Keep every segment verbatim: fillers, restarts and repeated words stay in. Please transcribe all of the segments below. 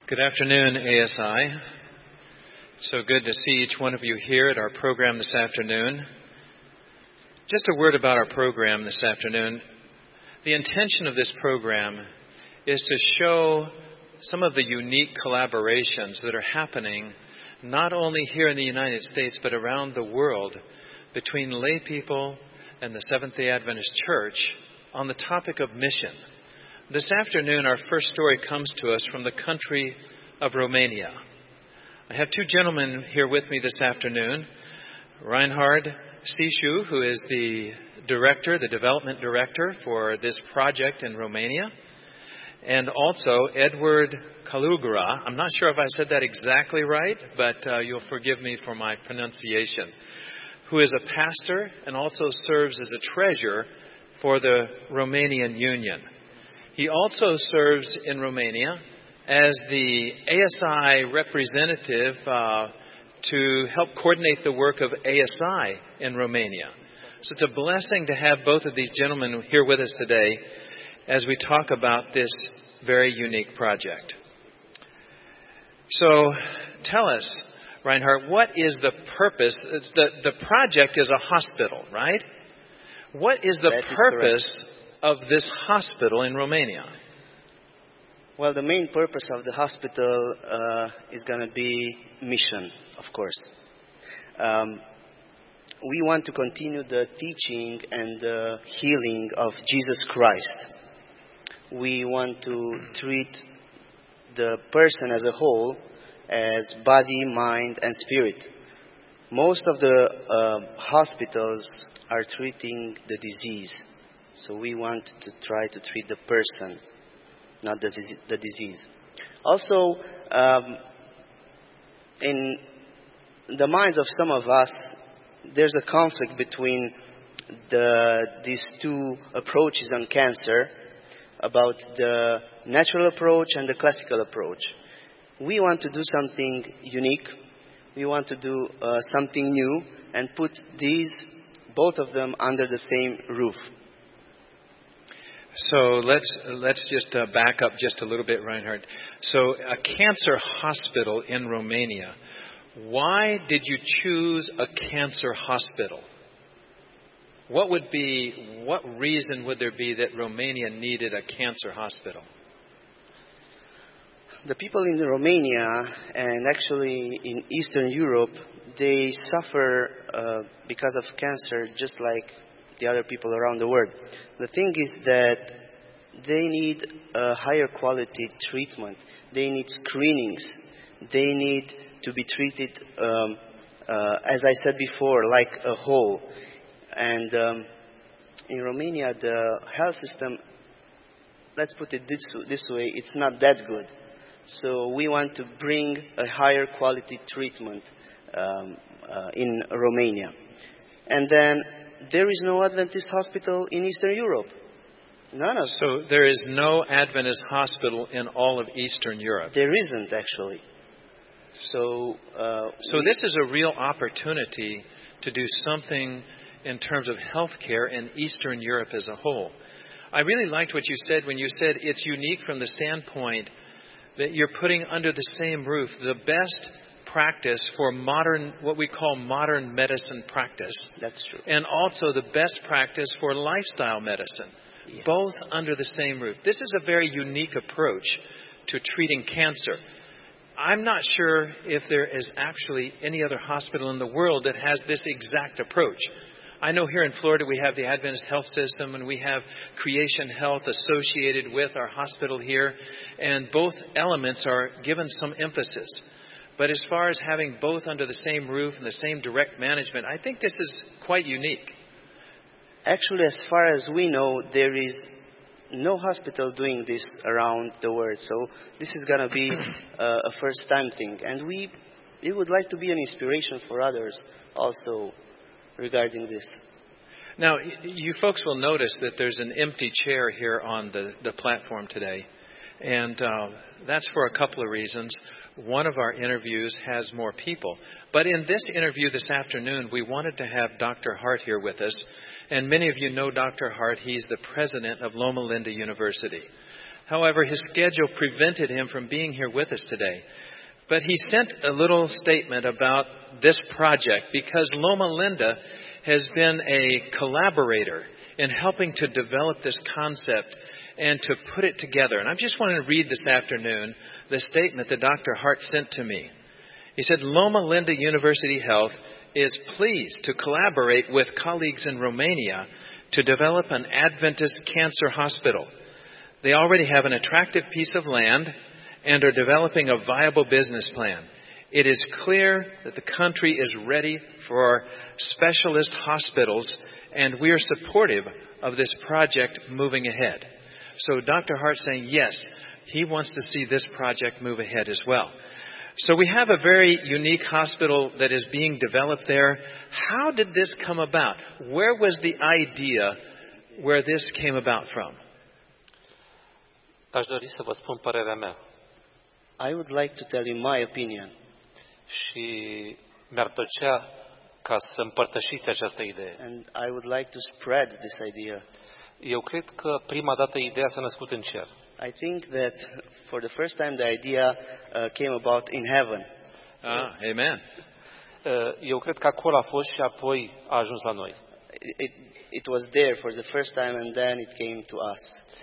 Good afternoon, A S I. So good to see each one of you here at our program this afternoon. Just a word about our program this afternoon. The intention of this program is to show some of the unique collaborations that are happening not only here in the United States but around the world between lay people and the Seventh-day Adventist Church on the topic of mission. This afternoon, our first story comes to us from the country of Romania. I have two gentlemen here with me this afternoon. Reinhard Sishu, who is the director, the development director for this project in Romania, and also Edward Calugara. I'm not sure if I said that exactly right, but uh, you'll forgive me for my pronunciation, who is a pastor and also serves as a treasurer for the Romanian Union. He also serves in Romania as the A S I representative uh, to help coordinate the work of A S I in Romania. So it's a blessing to have both of these gentlemen here with us today as we talk about this very unique project. So tell us, Reinhard, what is the purpose? It's the, the project is a hospital, right? What is the That is purpose correct. of this hospital in Romania? Well, the main purpose of the hospital uh, is going to be mission, of course. Um, we want to continue the teaching and the healing of Jesus Christ. We want to treat the person as a whole as body, mind, and spirit. Most of the uh, hospitals are treating the disease. So we want to try to treat the person, not the, the disease. Also, um, in the minds of some of us, there's a conflict between the, these two approaches on cancer, about the natural approach and the classical approach. We want to do something unique. We want to do uh, something new and put these, both of them, under the same roof. So let's let's just uh, back up just a little bit, Reinhard. So a cancer hospital in Romania. Why did you choose a cancer hospital? What would be what reason would there be that Romania needed a cancer hospital? The people in Romania and actually in Eastern Europe, they suffer uh, because of cancer just like the other people around the world. The thing is that they need a higher quality treatment. They need screenings. They need to be treated, um, uh, as I said before, like a whole. And um, in Romania, the health system, let's put it this, this way, it's not that good. So we want to bring a higher quality treatment um, uh, in Romania. And then there is no Adventist hospital in Eastern Europe. None of So there is no Adventist hospital in all of Eastern Europe. There isn't, actually. So, uh, so we, this is a real opportunity to do something in terms of health care in Eastern Europe as a whole. I really liked what you said when you said it's unique from the standpoint that you're putting under the same roof the best practice for modern, what we call modern medicine practice. That's true. And also the best practice for lifestyle medicine, yes. Both under the same roof. This is a very unique approach to treating cancer. I'm not sure if there is actually any other hospital in the world that has this exact approach. I know here in Florida we have the Adventist Health System and we have Creation Health associated with our hospital here, and both elements are given some emphasis. But as far as having both under the same roof and the same direct management, I think this is quite unique. Actually, as far as we know, there is no hospital doing this around the world. So this is going to be uh, a first-time thing. And we, we would like to be an inspiration for others also regarding this. Now, you folks will notice that there's an empty chair here on the, the platform today. And uh, that's for a couple of reasons. One of our interviews has more people. But in this interview this afternoon, we wanted to have Doctor Hart here with us. And many of you know Doctor Hart. He's the president of Loma Linda University. However, his schedule prevented him from being here with us today. But he sent a little statement about this project because Loma Linda has been a collaborator in helping to develop this concept and to put it together. And I just want to read this afternoon the statement that Doctor Hart sent to me. He said, Loma Linda University Health is pleased to collaborate with colleagues in Romania to develop an Adventist cancer hospital. They already have an attractive piece of land and are developing a viable business plan. It is clear that the country is ready for specialist hospitals, and we are supportive of this project moving ahead. So Doctor Hart saying, yes, he wants to see this project move ahead as well. So we have a very unique hospital that is being developed there. How did this come about? Where was the idea where this came about from? Aș dori să vă spun părerea mea. I would like to tell you my opinion. Și mi-ar plăcea ca să împărtășiți această idee. And I would like to spread this idea. Eu cred că prima dată ideea s-a născut în cer. I think that for the first time the idea uh, came about in heaven. Ah, amen. Uh, Eu cred că acolo a fost și apoi a ajuns la noi. It, it was there for the first time and then it came to us.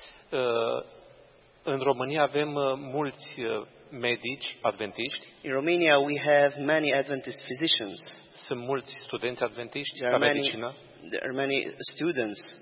Uh, În România avem uh, mulți uh, medici adventiști. In Romania we have many Adventist physicians. Sunt mulți studenți adventiști There la are many, medicină. there are many students.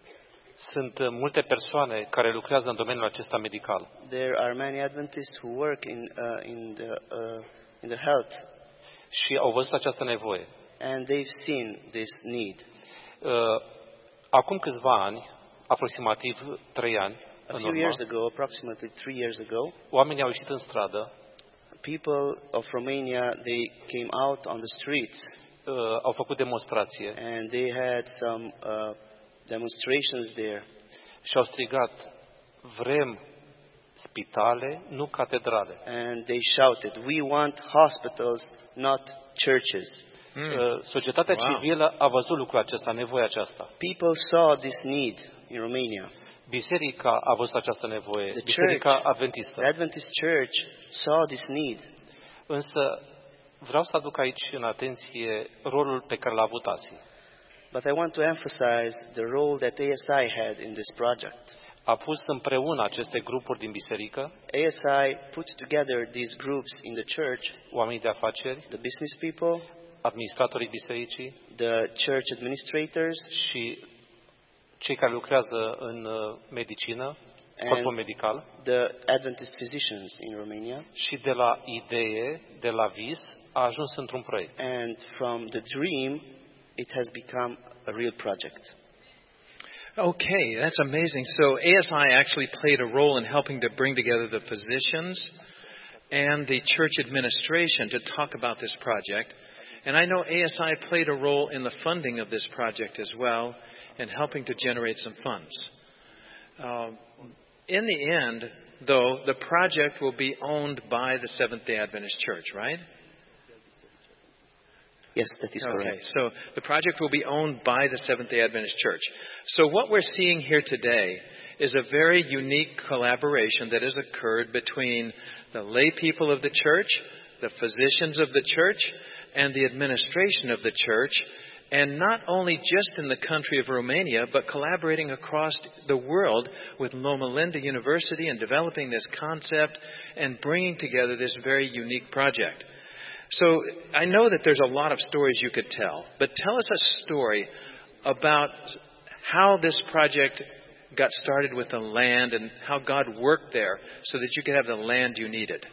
Sunt uh, multe persoane care lucrează în domeniul acesta medical. There are many Adventists who work in uh, in the uh, in the health. Și au văzut această nevoie. And they've seen this need. Uh, Acum câțiva ani, aproximativ trei ani, A în few urmă, years ago, approximately three years ago, oamenii au ieșit în stradă, people of Romania, they came out on the streets uh, au făcut demonstrație and they had some uh, demonstrations there. și au strigat, vrem spitale, nu catedrale. And they shouted, we want hospitals, not churches. Mm. Uh, Societatea Wow. civilă a văzut lucrul acesta, nevoia aceasta. People saw this need in Romania. Biserica a văzut această nevoie, The Biserica church, Adventistă. The Adventist Church saw this need. Însă vreau să aduc aici în atenție rolul pe care l-a avut A S I. But I want to emphasize the role that A S I had in this project. A pus împreună aceste grupuri din biserică, A S I put together these groups in the church, oamenii de afaceri, the business people, administratorii bisericii the church administrators, și cei care lucrează în uh, medicină, corpul medical, the Adventist physicians in Romania. și de la idee, de la vis, a ajuns într-un proiect. And from the dream, it has become a real project. Okay, that's amazing. So A S I actually played a role in helping to bring together the physicians and the church administration to talk about this project. And I know A S I played a role in the funding of this project as well and helping to generate some funds. Uh, in the end, though, the project will be owned by the Seventh-day Adventist Church, right? Yes, that is Okay, correct. so the project will be owned by the Seventh-day Adventist Church. So what we're seeing here today is a very unique collaboration that has occurred between the lay people of the church, the physicians of the church, and the administration of the church, and not only just in the country of Romania, but collaborating across the world with Loma Linda University and developing this concept and bringing together this very unique project. So I know that there's a lot of stories you could tell, but tell us a story about how this project got started with the land and how God worked there so that you could have the land you needed.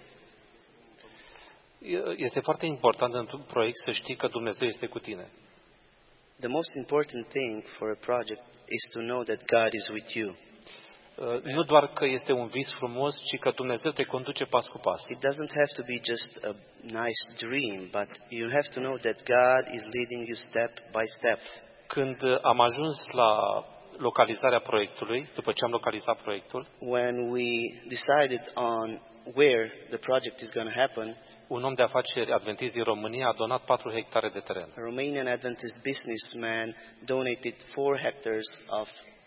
Este foarte important într-un proiect să știi că Dumnezeu este cu tine. The most important thing for a project is to know that God is with you. Nu doar că este un vis frumos, ci că Dumnezeu te conduce pas cu pas. It doesn't have to be just a nice dream, but you have to know that God is leading you step by step. Când am ajuns la localizarea proiectului, după ce am localizat proiectul, When we decided on where the project is going to happen, un om de afaceri adventist din România a donat patru hectare de teren. a Romanian Adventist businessman donated four hectares of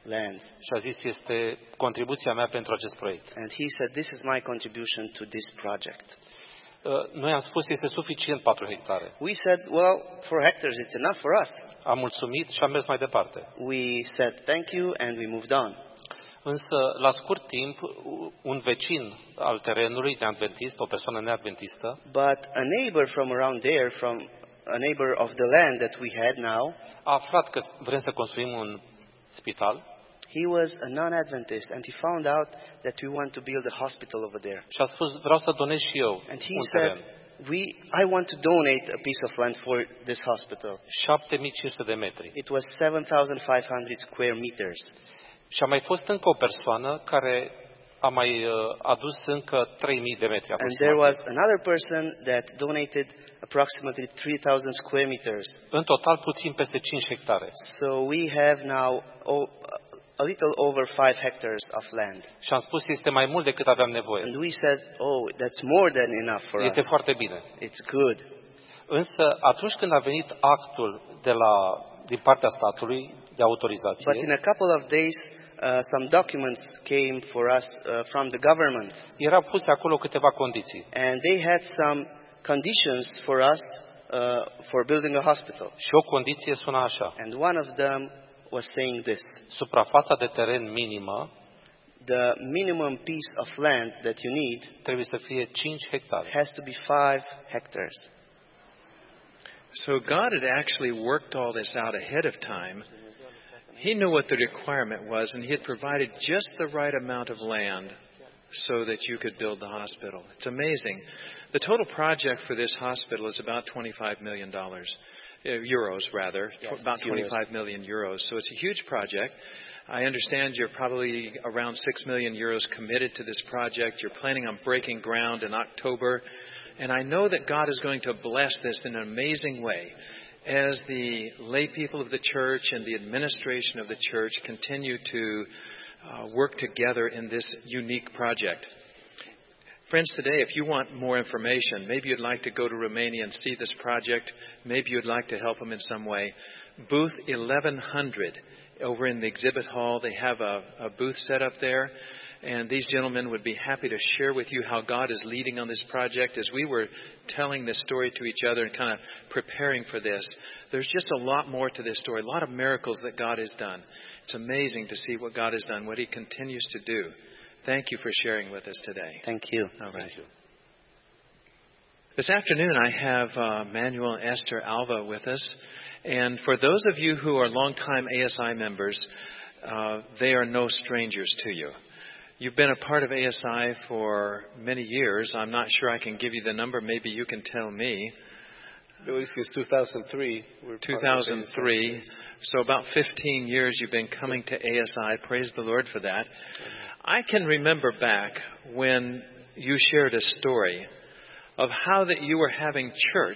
land. Și a zis, este contribuția mea pentru acest proiect. And he said, this is my contribution to this project. Noi am spus, este suficient patru hectare. We said, well, four hectares, it's enough for us. Am mulțumit și am mers mai departe. We said thank you and we moved on. Însă, la scurt timp, un vecin al terenului neadventist, o persoană neadventistă, But a neighbor from around there, from a neighbor of the land that we had now, a aflat că vrem să construim un spital he was a non-Adventist and he found out that we want to build a hospital over there. și a spus, vreau să donez și eu And he un said, teren. we, I want to donate a piece of land for this hospital. șapte mii cinci sute de metri. It was seven thousand five hundred square meters. Și a mai fost încă o persoană care a mai uh, adus încă trei mii de metri And there was aproximativ. another person that donated approximately three thousand square meters. În total puțin peste cinci hectare. So we have now oh, a little over five hectares of land. Și am spus, este mai mult decât aveam nevoie. And we said, oh, that's more than enough for Este us. foarte bine. It's good. Însă, atunci când a venit actul de la, din partea statului de autorizație, But in a couple of days, uh, some documents came for us uh, from the government. erau puse acolo câteva condiții. And they had some conditions for us uh, for building a hospital. Și o condiție suna așa. And one of them was saying this. Suprafața de teren minimă The minimum piece of land that you need trebuie să fie cinci hectare. has to be five hectares. So God had actually worked all this out ahead of time. He knew what the requirement was, and He had provided just the right amount of land so that you could build the hospital. It's amazing. The total project for this hospital is about twenty-five million dollars, uh, euros rather, Yes, tw- about it's euros. twenty-five million euros. So it's a huge project. I understand you're probably around six million euros committed to this project. You're planning on breaking ground in October. And I know that God is going to bless this in an amazing way as the lay people of the church and the administration of the church continue to uh, work together in this unique project. Friends, today, if you want more information, maybe you'd like to go to Romania and see this project, maybe you'd like to help them in some way, booth eleven hundred over in the exhibit hall, they have a, a booth set up there. And these gentlemen would be happy to share with you how God is leading on this project. As we were telling this story to each other and kind of preparing for this, there's just a lot more to this story, a lot of miracles that God has done. It's amazing to see what God has done, what He continues to do. Thank you for sharing with us today. Thank you. All right. Thank you. This afternoon I have uh, Manuel and Esther Alva with us. And for those of you who are longtime A S I members, uh, they are no strangers to you. You've been a part of A S I for many years. I'm not sure I can give you the number. Maybe you can tell me. It was since two thousand three. We're two thousand three. So about fifteen years you've been coming to A S I. Praise the Lord for that. I can remember back when you shared a story of how that you were having church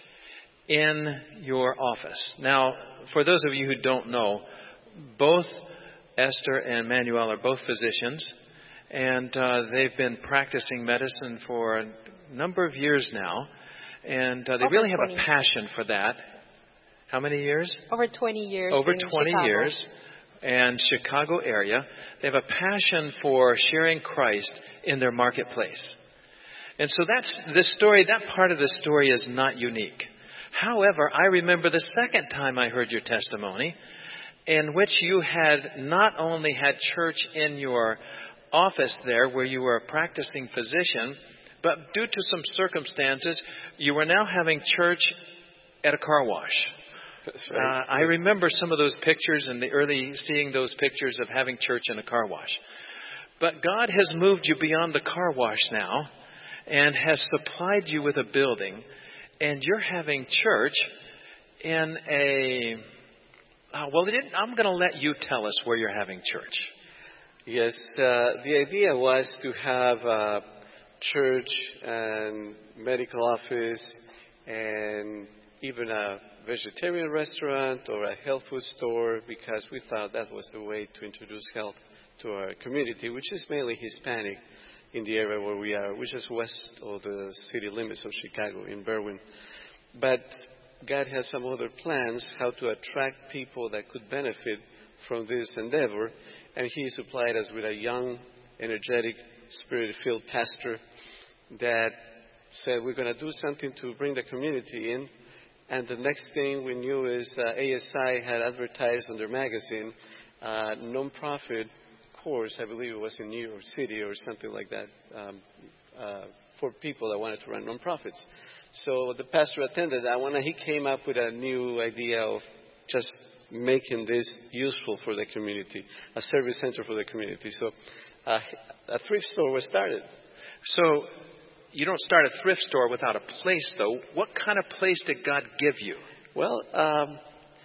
in your office. Now, for those of you who don't know, both Esther and Manuel are both physicians. And uh, they've been practicing medicine for a number of years now. And uh, they Over really have twenty. a passion for that. How many years? Over twenty years. Over in twenty Chicago. years. And Chicago area. They have a passion for sharing Christ in their marketplace. And so that's this story, that part of the story is not unique. However, I remember the second time I heard your testimony in which you had not only had church in your office there where you were a practicing physician, but due to some circumstances, you were now having church at a car wash. That's right. Uh, I remember some of those pictures and the early seeing those pictures of having church in a car wash. But God has moved you beyond the car wash now and has supplied you with a building, and you're having church in a... Uh, well, it didn't, I'm going to let you tell us where you're having church. Yes, uh, the idea was to have a church and medical office and even a vegetarian restaurant or a health food store, because we thought that was the way to introduce health to our community, which is mainly Hispanic in the area where we are, which is west of the city limits of Chicago, in Berwyn. But God has some other plans how to attract people that could benefit from this endeavor, and he supplied us with a young, energetic, spirit-filled pastor that said, we're going to do something to bring the community in. And the next thing we knew is uh, A S I had advertised on their magazine uh, non-profit course, I believe it was in New York City or something like that, um, uh, for people that wanted to run non-profits. So the pastor attended that one, and he came up with a new idea of just making this useful for the community, a service center for the community. So uh, a thrift store was started. So you don't start a thrift store without a place, though. What kind of place did God give you? Well, um,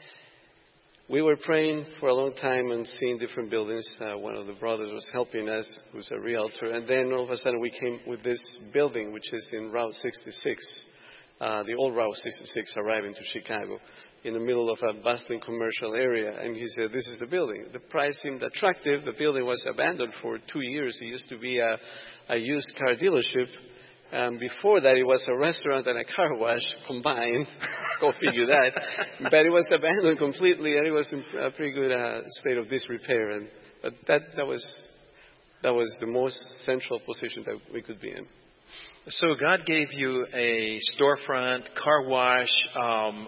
we were praying for a long time and seeing different buildings. Uh, one of the brothers was helping us, who's a realtor. And then all of a sudden we came with this building, which is in Route sixty-six, uh, the old Route sixty-six, arriving to Chicago, in the middle of a bustling commercial area. And he said, this is the building. The price seemed attractive. The building was abandoned for two years. It used to be a, a used car dealership. Um, before that, it was a restaurant and a car wash combined. Go figure that. But it was abandoned completely, and it was in a pretty good uh, state of disrepair. And but that that was that was the most central position that we could be in. So God gave you a storefront, car wash, um,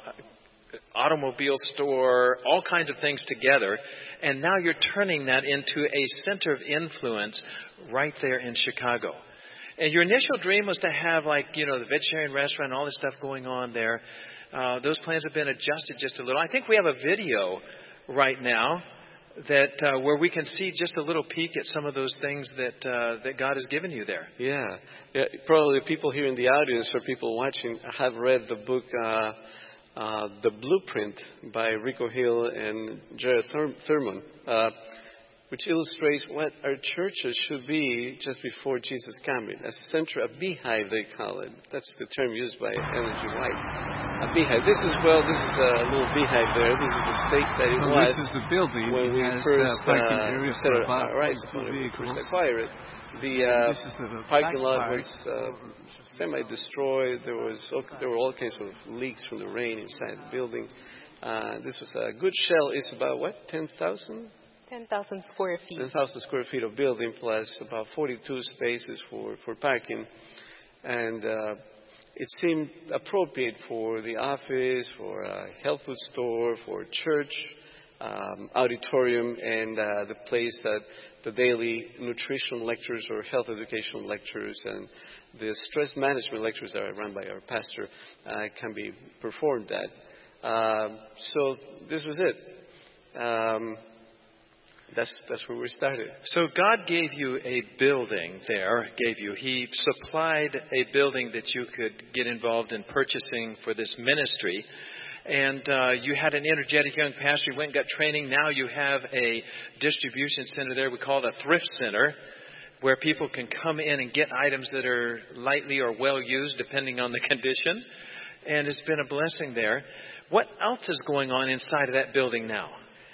automobile store, all kinds of things together, and now you're turning that into a center of influence right there in Chicago. And your initial dream was to have, like, you know, the vegetarian restaurant, all this stuff going on there. Uh, those plans have been adjusted just a little. I think we have a video right now that uh, where we can see just a little peek at some of those things that uh, that God has given you there. Yeah. yeah. Probably people here in the audience or people watching have read the book uh, uh, The Blueprint by Rico Hill and Jared Thur- Thurman. Uh, which illustrates what our churches should be just before Jesus' coming. A center, a beehive, they call it. That's the term used by Ellen G. White. A beehive. This is, well, this is a little beehive there. This is the state that it well, was. This is the building. When it we has, first uh, parking uh, area set for it about right, two when we first vehicles. acquired it. The uh, this is the parking lot park. was uh, semi-destroyed. There was all, there were all kinds of leaks from the rain inside the building. Uh, this was a good shell. It's about, what, ten thousand? ten thousand square feet. ten thousand square feet of building plus about forty-two spaces for, for parking. And uh, it seemed appropriate for the office, for a health food store, for church, um, auditorium, and uh, the place that the daily nutrition lectures or health education lectures and the stress management lectures that are run by our pastor uh, can be performed at. Um, so this was it. Um, That's that's where we started. So God gave you a building there, gave you. He supplied a building that you could get involved in purchasing for this ministry. And uh, you had an energetic young pastor. You went and got training. Now you have a distribution center there. We call it a thrift center, where people can come in and get items that are lightly or well used, depending on the condition. And it's been a blessing there. What else is going on inside of that building now?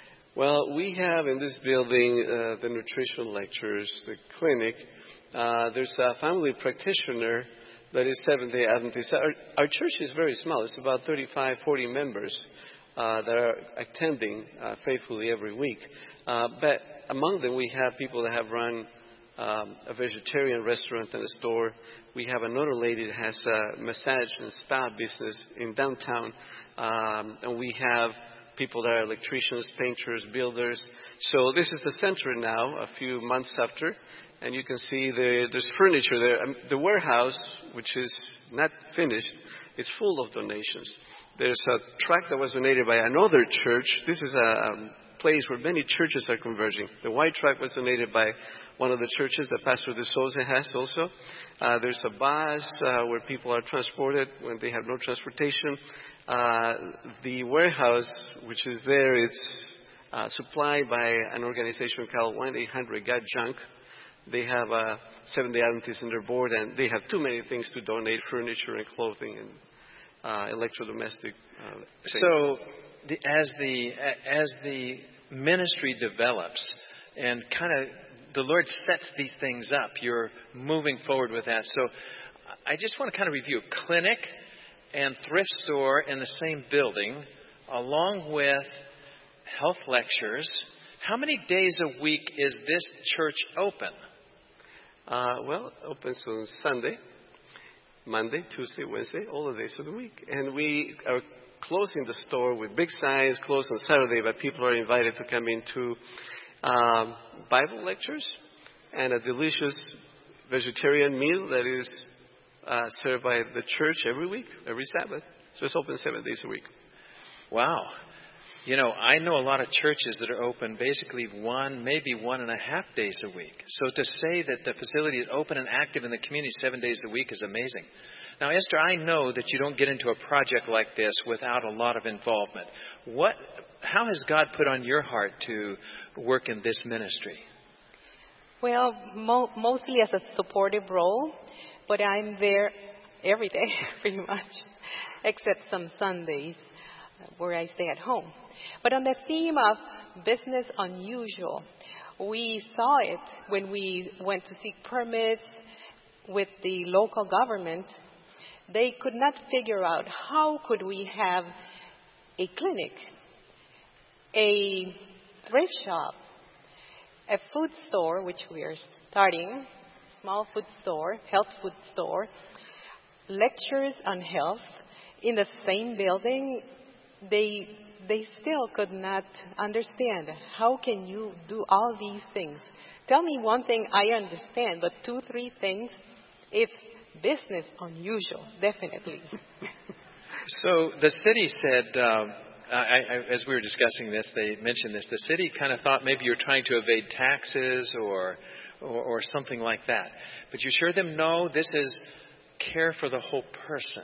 Well, we have in this building uh, the nutrition lectures, the clinic. Uh, there's a family practitioner that is Seventh-day Adventist. Our, our church is very small. It's about thirty-five, forty members uh, that are attending uh, faithfully every week. Uh, but among them, we have people that have run um, a vegetarian restaurant and a store. We have another lady that has a massage and spa business in downtown. Um, and we have people that are electricians, painters, builders. So this is the center now, a few months after. And you can see the, there's furniture there. Um, the warehouse, which is not finished, is full of donations. There's a tract that was donated by another church. This is a um, place where many churches are converging. The white tract was donated by one of the churches that Pastor De Souza has also. Uh, there's a bus uh, where people are transported when they have no transportation. Uh, the warehouse, which is there, it's uh, supplied by an organization called one eight hundred got junk. They have a Seventh-day Adventist in their board, and they have too many things to donate, furniture and clothing and uh, electrodomestic uh, things. So the, as the as the ministry develops and kind of the Lord sets these things up, you're moving forward with that. So I just want to kind of review clinic and thrift store in the same building, along with health lectures, How many days a week is this church open? Uh, well, opens on Sunday, Monday, Tuesday, Wednesday, all the days of the week. And we are closing the store with big signs, closed on Saturday, but people are invited to come into um, Bible lectures and a delicious vegetarian meal that is uh, served by the church every week, every Sabbath. So it's open seven days a week. Wow. You know, I know a lot of churches that are open basically one, maybe one and a half days a week. So to say that the facility is open and active in the community seven days a week is amazing. Now, Esther, I know that you don't get into a project like this without a lot of involvement. What, how has God put on your heart to work in this ministry? Well, mo- mostly as a supportive role, but I'm there every day, pretty much, except some Sundays where I stay at home. But on the theme of business unusual, we saw it when we went to seek permits with the local government. They could not figure out how could we have a clinic, a thrift shop, a food store, which we are starting, small food store, health food store, lectures on health in the same building. They they still could not understand, how can you do all these things? Tell me one thing I understand, but two, three things, it's business unusual, definitely. So the city said, um, I, I, as we were discussing this, they mentioned this, the city kind of thought maybe you're trying to evade taxes or, or, or something like that. But you assured them, no, this is care for the whole person.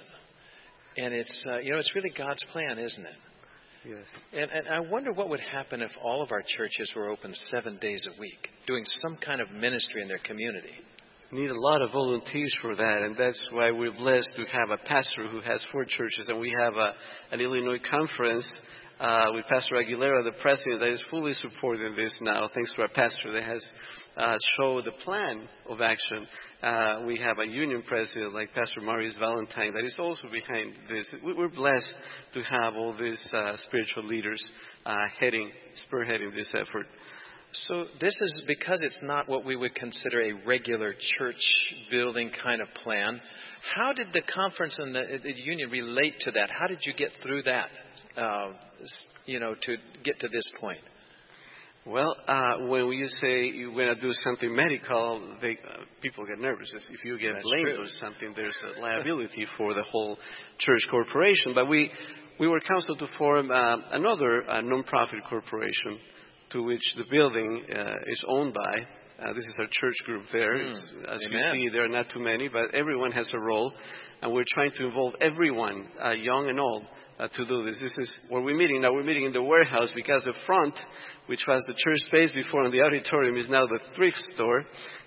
And it's, uh, you know, it's really God's plan, isn't it? Yes. And, and I wonder what would happen if all of our churches were open seven days a week, doing some kind of ministry in their community. We need a lot of volunteers for that, and that's why we're blessed to have a pastor who has four churches, and we have a, an Illinois conference uh, with Pastor Aguilera, the president, that is fully supporting this now, thanks to our pastor that has uh, showed the plan of action. Uh, we have a union president like Pastor Marius Valentine that is also behind this. We're blessed to have all these uh, spiritual leaders uh, heading, spearheading this effort. So this is because it's not what we would consider a regular church building kind of plan. How did the conference and the, the union relate to that? How did you get through that, uh, you know, to get to this point? Well, uh, when you say you want to do something medical, they, uh, people get nervous. If you get That's blamed true. or something, there's a liability for the whole church corporation. But we, we were counseled to form uh, another uh, non-profit corporation, to which the building uh, is owned by. Uh, this is our church group there. Mm. As Amen. you see, there are not too many, but everyone has a role. And we're trying to involve everyone, uh, young and old, uh, to do this. This is where we're meeting. Now we're meeting in the warehouse because the front, which was the church space before and the auditorium, is now the thrift store.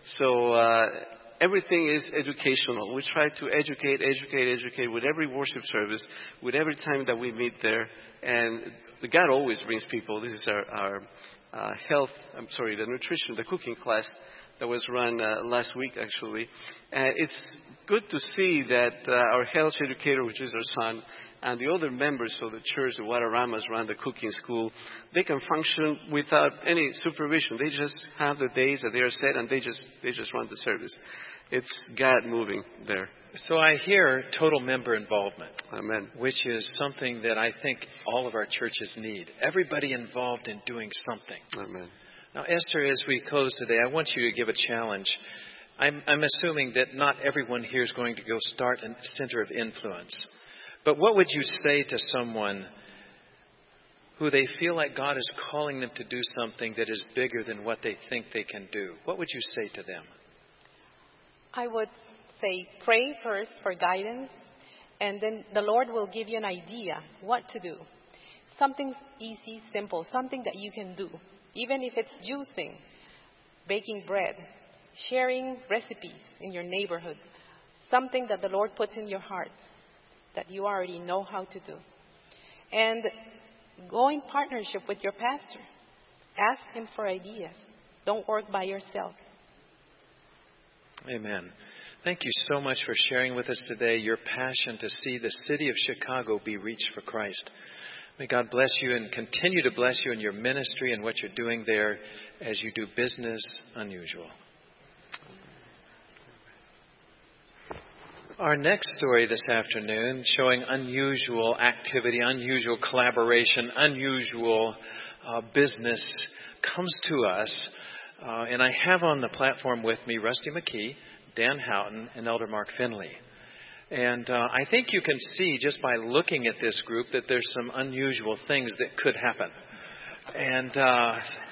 So uh, everything is educational. We try to educate, educate, educate with every worship service, with every time that we meet there. And God always brings people. This is our, our uh, health, I'm sorry, the nutrition, the cooking class that was run uh, last week, actually. And it's good to see that uh, our health educator, which is our son, and the other members of the church, the Guadaramas, run the cooking school. They can function without any supervision. They just have the days that they are set, and they just they just run the service. It's God moving there. So I hear total member involvement. Amen. Which is something that I think all of our churches need. Everybody involved in doing something. Amen. Now, Esther, as we close today, I want you to give a challenge. I'm, I'm assuming that not everyone here is going to go start a center of influence. But what would you say to someone who they feel like God is calling them to do something that is bigger than what they think they can do? What would you say to them? I would say pray first for guidance, and then the Lord will give you an idea what to do. Something easy, simple, something that you can do. Even if it's juicing, baking bread, sharing recipes in your neighborhood. Something that the Lord puts in your heart that you already know how to do. And go in partnership with your pastor. Ask him for ideas. Don't work by yourself. Amen. Thank you so much for sharing with us today your passion to see the city of Chicago be reached for Christ. May God bless you and continue to bless you in your ministry and what you're doing there as you do business unusual. Our next story this afternoon, showing unusual activity, unusual collaboration, unusual uh, business, comes to us. Uh, and I have on the platform with me Rusty McKee, Dan Houghton, and Elder Mark Finley. And uh, I think you can see just by looking at this group that there's some unusual things that could happen. And uh,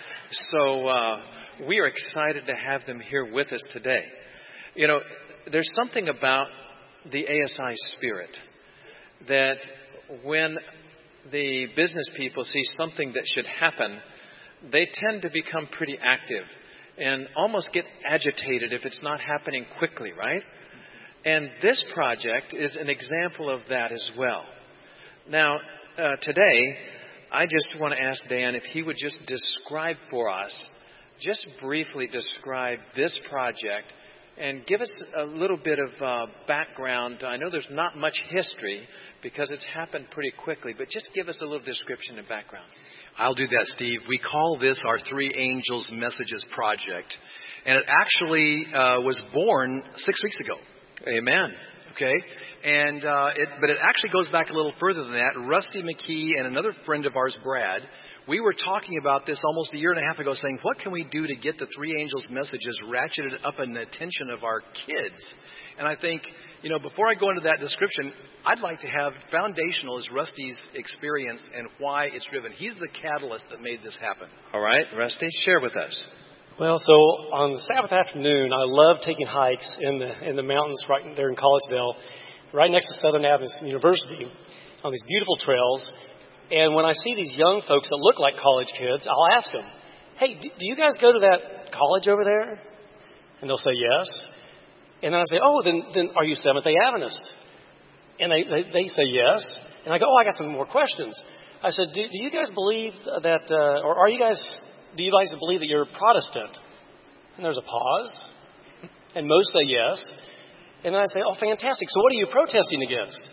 so uh, we are excited to have them here with us today. You know, there's something about the A S I spirit that when the business people see something that should happen, they tend to become pretty active and almost get agitated if it's not happening quickly, right? And this project is an example of that as well. Now, uh, today, I just want to ask Dan if he would just describe for us, just briefly describe this project and give us a little bit of uh, background. I know there's not much history because it's happened pretty quickly, but just give us a little description and background. I'll do that, Steve. We call this our Three Angels Messages Project, and it actually uh, was born six weeks ago. Amen. Okay, and uh, it, but it actually goes back a little further than that. Rusty McKee and another friend of ours, Brad, we were talking about this almost a year and a half ago, saying, what can we do to get the Three Angels Messages ratcheted up in the attention of our kids? And I think, you know, before I go into that description, I'd like to have foundational is Rusty's experience and why it's driven. He's the catalyst that made this happen. All right, Rusty, share with us. Well, so on the Sabbath afternoon, I love taking hikes in the in the mountains right there in Collegeville, right next to Southern Adventist University, on these beautiful trails. And when I see these young folks that look like college kids, I'll ask them, hey, do you guys go to that college over there? And they'll say yes. And then I say, oh, then then are you Seventh-day Adventist? And they, they, they say yes. And I go, oh, I got some more questions. I said, do, do you guys believe that, uh, or are you guys, do you guys believe that you're Protestant? And there's a pause. And most say yes. And then I say, oh, fantastic. So what are you protesting against?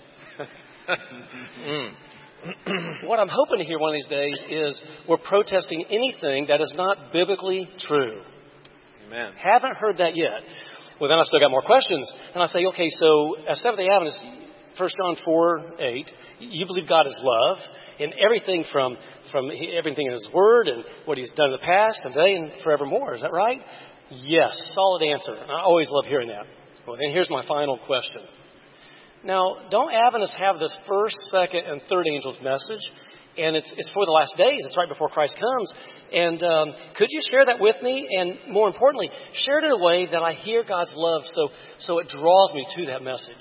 mm. What I'm hoping to hear one of these days is we're protesting anything that is not biblically true. Amen. Haven't heard that yet. Well, then I still got more questions. And I say, okay, so as Seventh-day Adventists, First John four eight, you believe God is love, and everything from, from everything in His Word and what He's done in the past, and today, and forevermore. Is that right? Yes. Solid answer. I always love hearing that. Well, then here's my final question. Now, don't Adventists have this first, second, and third angel's message? And it's it's for the last days. It's right before Christ comes. And um, could you share that with me? And more importantly, share it in a way that I hear God's love so so it draws me to that message.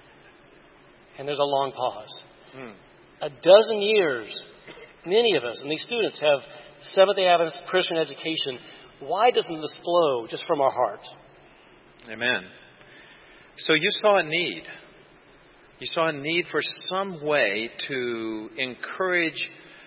And there's a long pause. Hmm. A dozen years, many of us, and these students have Seventh-day Adventist Christian education. Why doesn't this flow just from our heart? Amen. So you saw a need. You saw a need for some way to encourage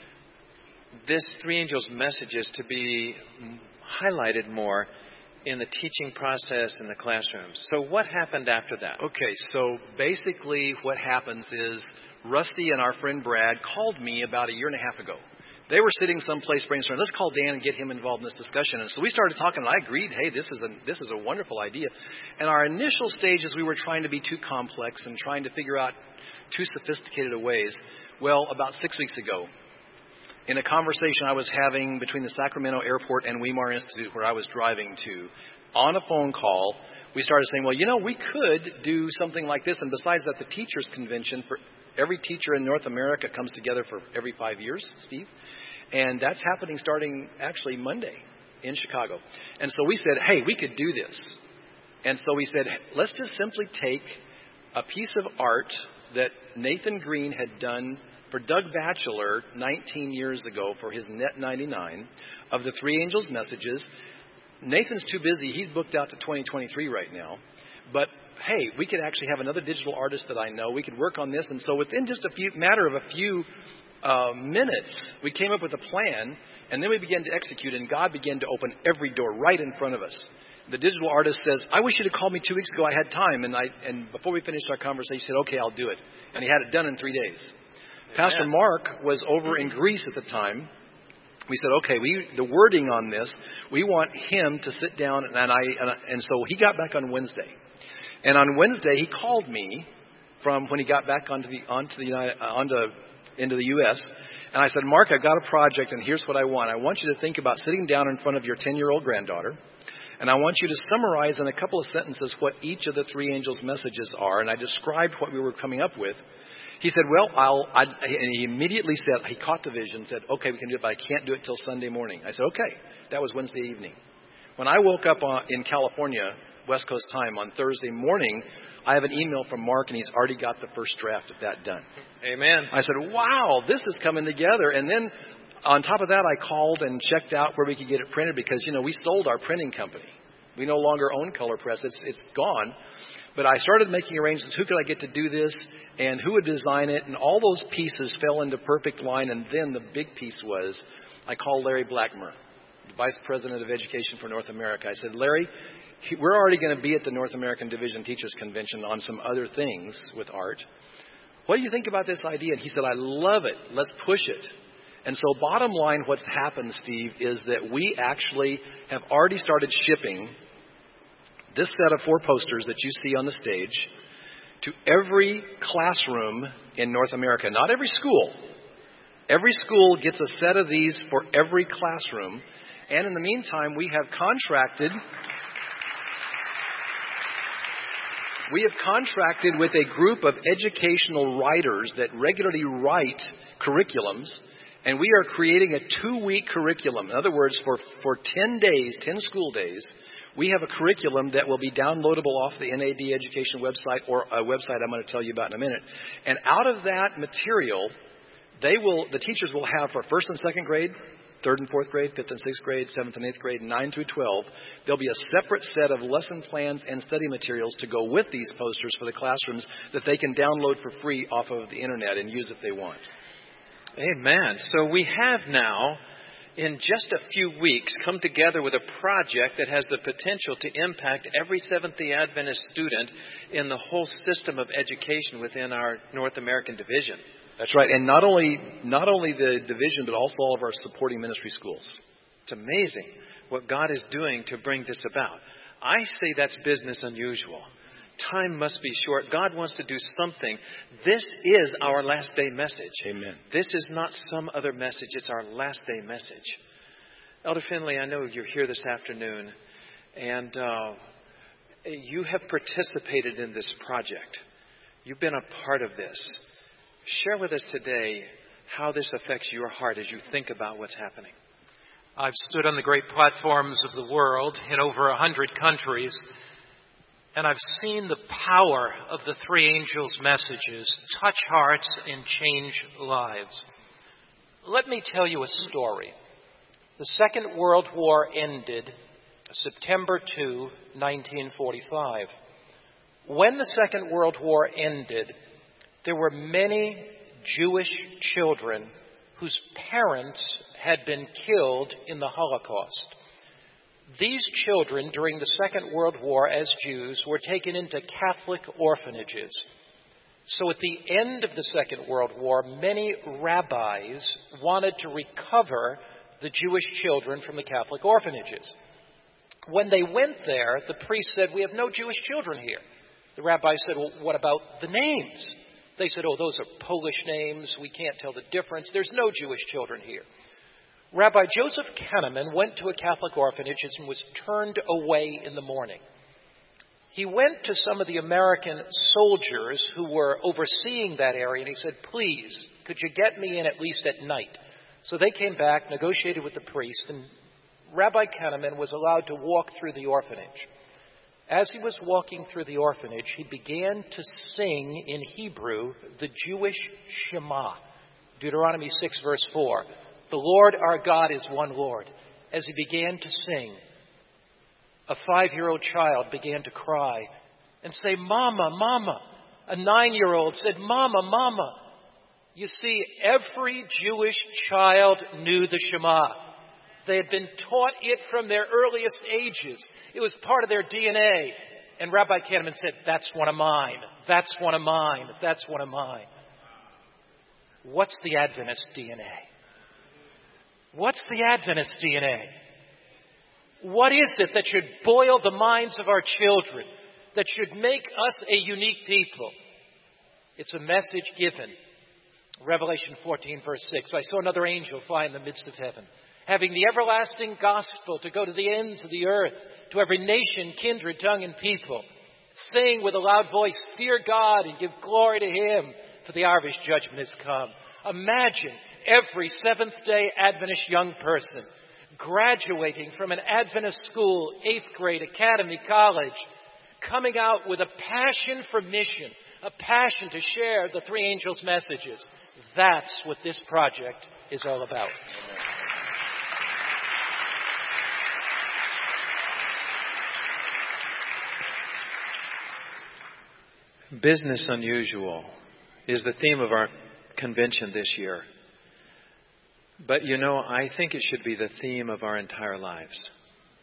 this Three Angels Messages to be highlighted more in the teaching process in the classrooms. So what happened after that? Okay, so basically what happens is Rusty and our friend Brad called me about a year and a half ago. They were sitting someplace brainstorming. Let's call Dan and get him involved in this discussion. And so we started talking, and I agreed, hey, this is a this is a wonderful idea. And our initial stages, we were trying to be too complex and trying to figure out too sophisticated a ways. Well, about six weeks ago, in a conversation I was having between the Sacramento Airport and Weimar Institute, where I was driving to, on a phone call, we started saying, well, you know, we could do something like this. And besides that, the teachers' convention for every teacher in North America comes together for every five years, Steve. And that's happening starting actually Monday in Chicago. And so we said, hey, we could do this. And so we said, let's just simply take a piece of art that Nathan Green had done for Doug Batchelor nineteen years ago for his Net ninety-nine of the Three Angels Messages. Nathan's too busy. He's booked out to twenty twenty-three right now. But, hey, we could actually have another digital artist that I know. We could work on this. And so within just a few matter of a few uh, minutes, we came up with a plan, and then we began to execute, and God began to open every door right in front of us. The digital artist says, I wish you'd have called me two weeks ago. I had time. And I and before we finished our conversation, he said, okay, I'll do it. And he had it done in three days. Pastor Mark was over in Greece at the time. We said, okay, we the wording on this, we want him to sit down, and I and, and so he got back on Wednesday, and on Wednesday he called me from when he got back onto the onto the United, uh, onto into the U S And I said, Mark, I've got a project, and here's what I want. I want you to think about sitting down in front of your ten-year-old granddaughter, and I want you to summarize in a couple of sentences what each of the three angels' messages are. And I described what we were coming up with. He said, well, I'll, I, and he immediately said, he caught the vision, said, okay, we can do it, but I can't do it till Sunday morning. I said, okay. That was Wednesday evening. When I woke up on, in California, West Coast time, on Thursday morning, I have an email from Mark, and he's already got the first draft of that done. Amen. I said, wow, this is coming together. And then on top of that, I called and checked out where we could get it printed because, you know, we sold our printing company. We no longer own Color Press. It's, it's gone. But I started making arrangements. Who could I get to do this? And who would design it? And all those pieces fell into perfect line. And then the big piece was I called Larry Blackmer, the Vice President of Education for North America. I said, Larry, we're already going to be at the North American Division Teachers Convention on some other things with art. What do you think about this idea? And he said, I love it. Let's push it. And so bottom line, what's happened, Steve, is that we actually have already started shipping this set of four posters that you see on the stage to every classroom in North America. Not every school. Every school gets a set of these for every classroom. And in the meantime, we have contracted... We have contracted with a group of educational writers that regularly write curriculums, and we are creating a two-week curriculum. In other words, for, for ten days, ten school days, we have a curriculum that will be downloadable off the N A D Education website, or a website I'm going to tell you about in a minute. And out of that material, they will the teachers will have for first and second grade, third and fourth grade, fifth and sixth grade, seventh and eighth grade, nine through twelve. There'll be a separate set of lesson plans and study materials to go with these posters for the classrooms that they can download for free off of the internet and use if they want. Amen. So we have now, in just a few weeks, come together with a project that has the potential to impact every Seventh-day Adventist student in the whole system of education within our North American division. That's right. And not only not only the division, but also all of our supporting ministry schools. It's amazing what God is doing to bring this about. I say that's business unusual. Time must be short. God wants to do something. This is our last day message. Amen. This is not some other message. It's our last day message. Elder Finley, I know you're here this afternoon, and uh, you have participated in this project. You've been a part of this. Share with us today how this affects your heart as you think about what's happening. I've stood on the great platforms of the world in over a hundred countries, and I've seen the power of the three angels' messages touch hearts and change lives. Let me tell you a story. The Second World War ended September second, nineteen forty-five. When the Second World War ended, there were many Jewish children whose parents had been killed in the Holocaust. These children, during the Second World War as Jews, were taken into Catholic orphanages. So at the end of the Second World War, many rabbis wanted to recover the Jewish children from the Catholic orphanages. When they went there, the priest said, "We have no Jewish children here." The rabbi said, "Well, what about the names?" They said, "Oh, those are Polish names. We can't tell the difference. There's no Jewish children here." Rabbi Joseph Kahneman went to a Catholic orphanage and was turned away in the morning. He went to some of the American soldiers who were overseeing that area, and he said, "Please, could you get me in at least at night?" So they came back, negotiated with the priest, and Rabbi Kahneman was allowed to walk through the orphanage. As he was walking through the orphanage, he began to sing in Hebrew the Jewish Shema, Deuteronomy six, verse four. The Lord our God is one Lord. As he began to sing, a five-year-old child began to cry and say, "Mama, Mama." A nine-year-old said, "Mama, Mama." You see, every Jewish child knew the Shema. They had been taught it from their earliest ages. It was part of their D N A. And Rabbi Kahneman said, "That's one of mine. That's one of mine. That's one of mine." What's the Adventist D N A? What's the Adventist D N A? What is it that should boil the minds of our children, that should make us a unique people? It's a message given. Revelation fourteen, verse six. I saw another angel fly in the midst of heaven, having the everlasting gospel to go to the ends of the earth, to every nation, kindred, tongue, and people, saying with a loud voice, fear God and give glory to Him, for the hour of His judgment has come. Imagine every Seventh-day Adventist young person graduating from an Adventist school, eighth grade, academy, college, coming out with a passion for mission, a passion to share the three angels' messages. That's what this project is all about. Business unusual is the theme of our convention this year. But you know, I think it should be the theme of our entire lives.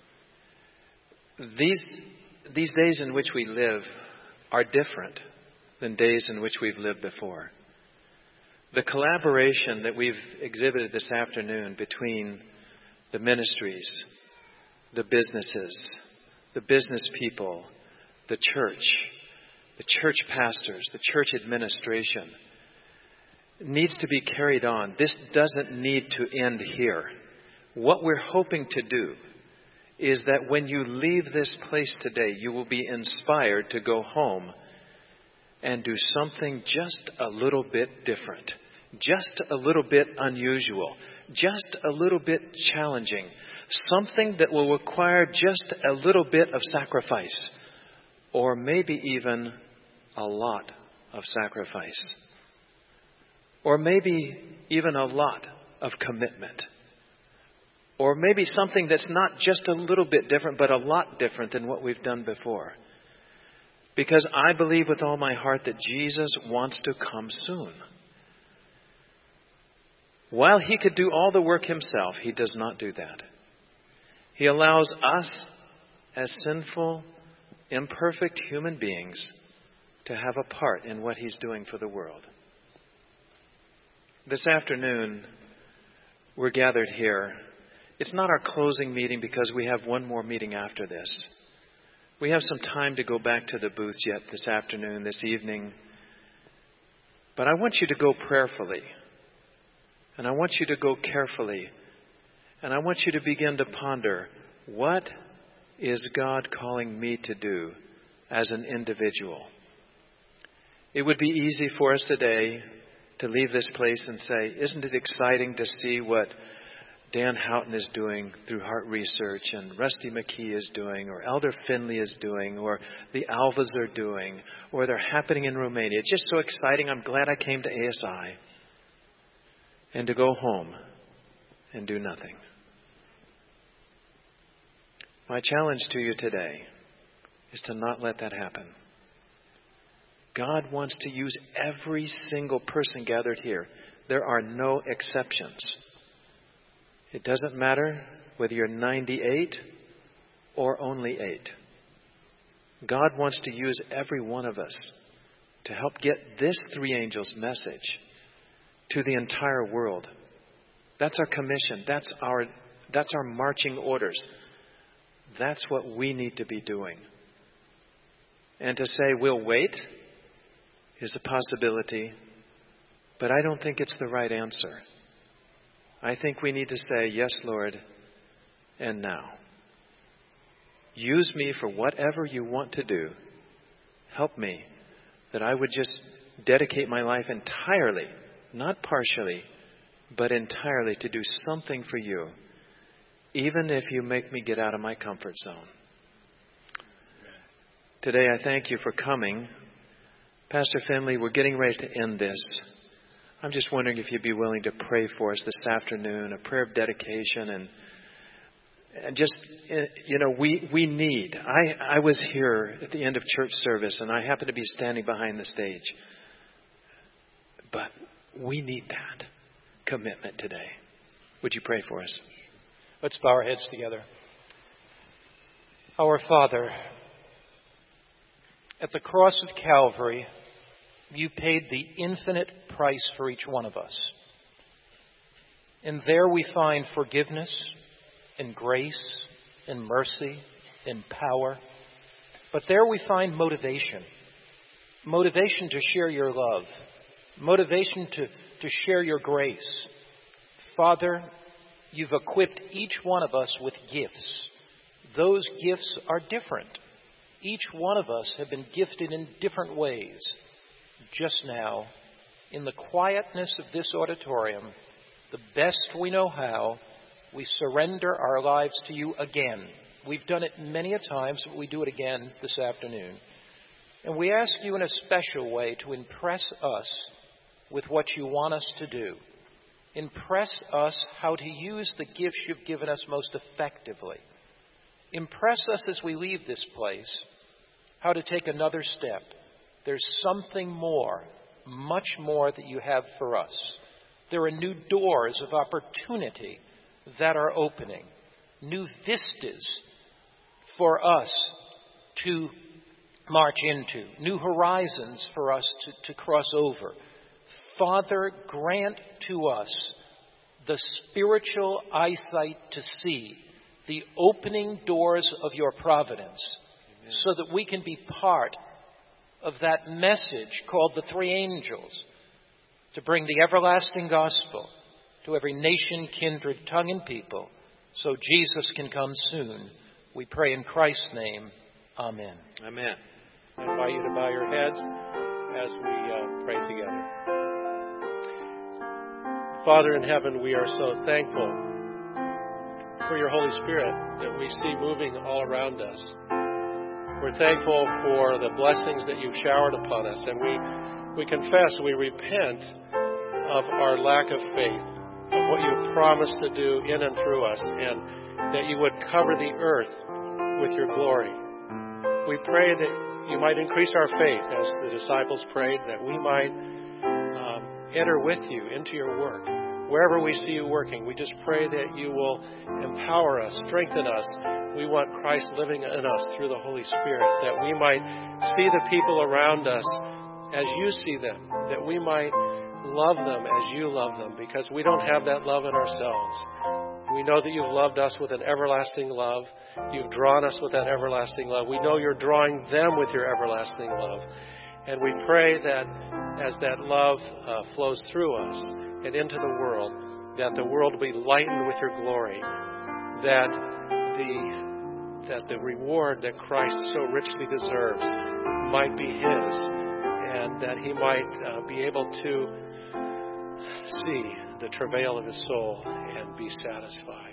These, these days in which we live are different than days in which we've lived before. The collaboration that we've exhibited this afternoon between the ministries, the businesses, the business people, the church, the church pastors, the church administration, needs to be carried on. This doesn't need to end here. What we're hoping to do is that when you leave this place today, you will be inspired to go home and do something just a little bit different, just a little bit unusual, just a little bit challenging, something that will require just a little bit of sacrifice, or maybe even a lot of sacrifice, or maybe even a lot of commitment, or maybe something that's not just a little bit different, but a lot different than what we've done before. Because I believe with all my heart that Jesus wants to come soon. While He could do all the work Himself, He does not do that. He allows us, as sinful, imperfect human beings, to have a part in what He's doing for the world. This afternoon, we're gathered here. It's not our closing meeting because we have one more meeting after this. We have some time to go back to the booths yet this afternoon, this evening. But I want you to go prayerfully. And I want you to go carefully. And I want you to begin to ponder, what is God calling me to do as an individual? It would be easy for us today to leave this place and say, isn't it exciting to see what Dan Houghton is doing through Heart Research, and Rusty McKee is doing, or Elder Finley is doing, or the Alvas are doing, or they're happening in Romania. It's just so exciting. I'm glad I came to A S I. And to go home and do nothing. My challenge to you today is to not let that happen. God wants to use every single person gathered here. There are no exceptions. It doesn't matter whether you're ninety-eight or only eight. God wants to use every one of us to help get this three angels message to the entire world. That's our commission. That's our, that's our marching orders. That's what we need to be doing. And to say we'll wait is a possibility, but I don't think it's the right answer. I think we need to say, yes, Lord, and now. Use me for whatever you want to do. Help me that I would just dedicate my life entirely, not partially, but entirely to do something for you, even if you make me get out of my comfort zone. Today I thank you for coming. Pastor Finley, we're getting ready to end this. I'm just wondering if you'd be willing to pray for us this afternoon, a prayer of dedication, and and just, you know, we, we need. I, I was here at the end of church service, and I happened to be standing behind the stage. But we need that commitment today. Would you pray for us? Let's bow our heads together. Our Father, at the cross of Calvary, You paid the infinite price for each one of us. And there we find forgiveness and grace and mercy and power. But there we find motivation. Motivation to share your love. Motivation to, to share your grace. Father, you've equipped each one of us with gifts. Those gifts are different. Each one of us have been gifted in different ways. Just now, in the quietness of this auditorium, the best we know how, we surrender our lives to you again. We've done it many a times, but we do it again this afternoon. And we ask you in a special way to impress us with what you want us to do. Impress us how to use the gifts you've given us most effectively. Impress us as we leave this place how to take another step. There's something more, much more that you have for us. There are new doors of opportunity that are opening, new vistas for us to march into, new horizons for us to, to cross over. Father, grant to us the spiritual eyesight to see the opening doors of your providence. Amen. So that we can be part of that message called the three angels, to bring the everlasting gospel to every nation, kindred, tongue, and people, so Jesus can come soon. We pray in Christ's name. Amen. Amen. I invite you to bow your heads as we uh, pray together. Father in heaven, we are so thankful for your Holy Spirit that we see moving all around us. We're thankful for the blessings that you've showered upon us, and we, we confess, we repent of our lack of faith, of what you promised to do in and through us, and that you would cover the earth with your glory. We pray that you might increase our faith as the disciples prayed, that we might um, enter with you into your work. Wherever we see you working, we just pray that you will empower us, strengthen us. We want Christ living in us through the Holy Spirit, that we might see the people around us as you see them, that we might love them as you love them, because we don't have that love in ourselves. We know that you've loved us with an everlasting love. You've drawn us with that everlasting love. We know you're drawing them with your everlasting love. And we pray that as that love uh, flows through us and into the world, that the world will be lightened with your glory, that the that the reward that Christ so richly deserves might be his, and that he might uh, be able to see the travail of his soul and be satisfied.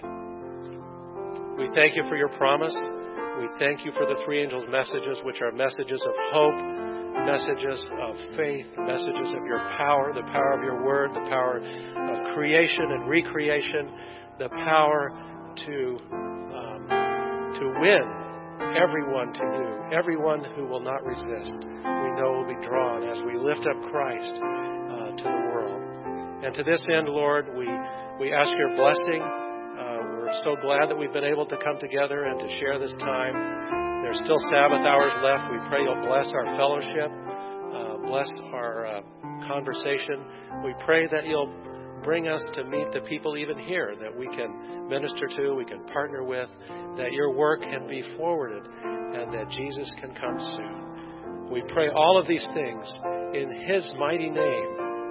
We thank you for your promise. We thank you for the three angels' messages, which are messages of hope, messages of faith, messages of your power, the power of your word, the power of creation and recreation, the power to um, to win everyone to you, everyone who will not resist. We know will be drawn as we lift up Christ uh, to the world. And to this end, Lord, we, we ask your blessing. Uh, we're so glad that we've been able to come together and to share this time. There's still Sabbath hours left. We pray you'll bless our fellowship, uh, bless our uh, conversation. We pray that you'll bring us to meet the people even here that we can minister to, we can partner with, that your work can be forwarded, and that Jesus can come soon. We pray all of these things in his mighty name.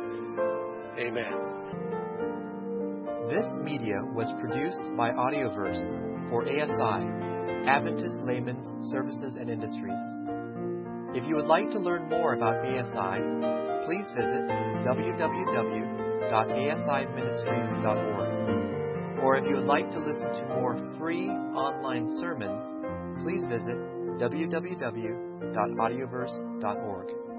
Amen. This media was produced by Audioverse for A S I, Adventist Layman's Services and Industries. If you would like to learn more about A S I, please visit w w w dot a s i ministries dot org. Or if you would like to listen to more free online sermons, please visit w w w dot audioverse dot org.